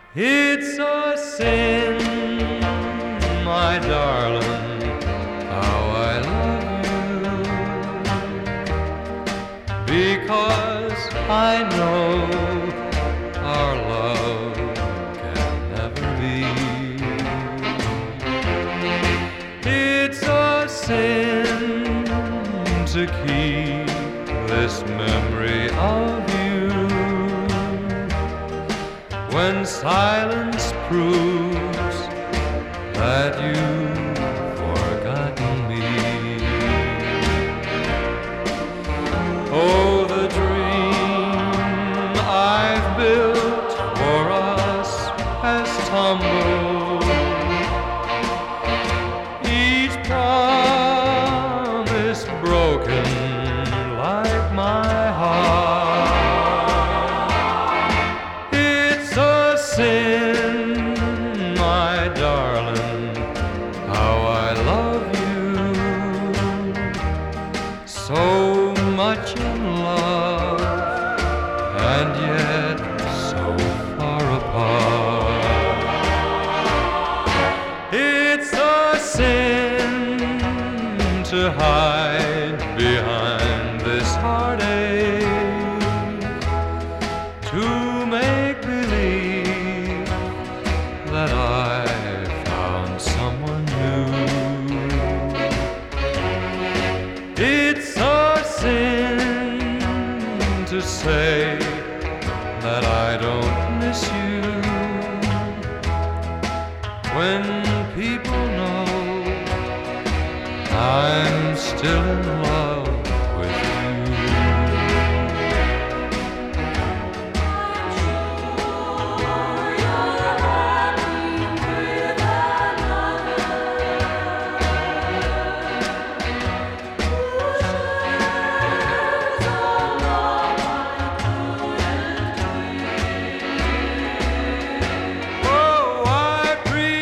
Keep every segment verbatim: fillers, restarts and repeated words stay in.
It's a sin, my darling, how I love you, because I know our love can never be. It's a sin to keep this memory of you when silence proves that you've forgotten me. Oh, the dream I've built for us has tumbled. Each promise broken like my heart. It's a sin, my darling, how I love you, so much in love and yet so far apart. It's a sin to hide behind this heartache, to make believe that I found someone new. It's a sin to say that I don't miss you when people know I'm still in love with you. Oh, I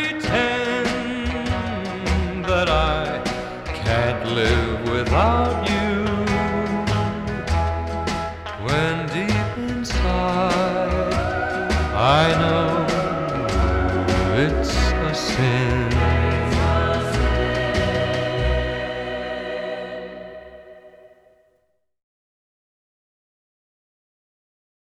pretend that I can't live without you, when deep inside I know it's